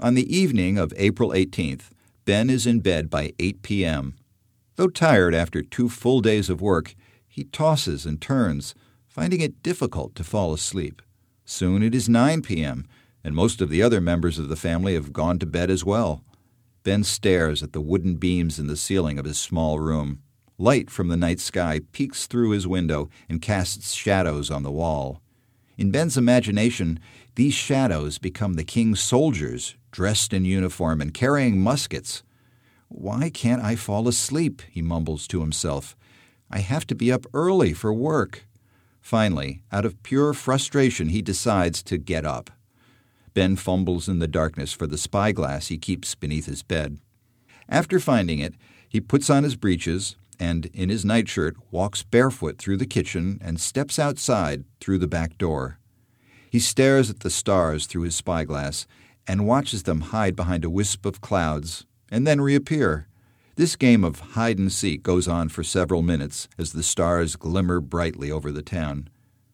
On the evening of April 18th, Ben is in bed by 8 p.m. Though tired after 2 full days of work, he tosses and turns, finding it difficult to fall asleep. Soon it is 9 p.m., and most of the other members of the family have gone to bed as well. Ben stares at the wooden beams in the ceiling of his small room. Light from the night sky peeks through his window and casts shadows on the wall. In Ben's imagination, these shadows become the king's soldiers, dressed in uniform and carrying muskets. "Why can't I fall asleep?" he mumbles to himself. "I have to be up early for work." Finally, out of pure frustration, he decides to get up. Ben fumbles in the darkness for the spyglass he keeps beneath his bed. After finding it, he puts on his breeches and, in his nightshirt, walks barefoot through the kitchen and steps outside through the back door. He stares at the stars through his spyglass and watches them hide behind a wisp of clouds and then reappear. This game of hide-and-seek goes on for several minutes as the stars glimmer brightly over the town.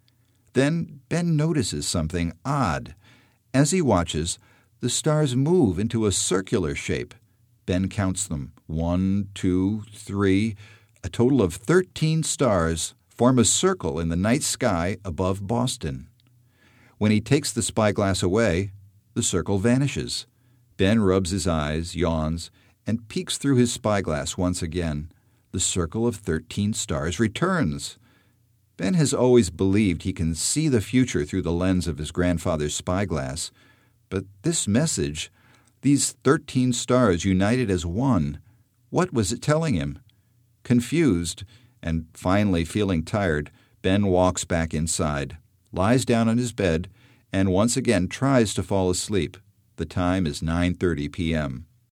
Then Ben notices something odd. As he watches, the stars move into a circular shape. Ben counts them. 1, 2, 3. A total of 13 stars form a circle in the night sky above Boston. When he takes the spyglass away, the circle vanishes. Ben rubs his eyes, yawns, and peeks through his spyglass once again. The circle of 13 stars returns. Ben has always believed he can see the future through the lens of his grandfather's spyglass, but this message, these 13 stars united as one, what was it telling him? Confused, and finally feeling tired, Ben walks back inside, lies down on his bed, and once again tries to fall asleep. The time is 9:30 p.m.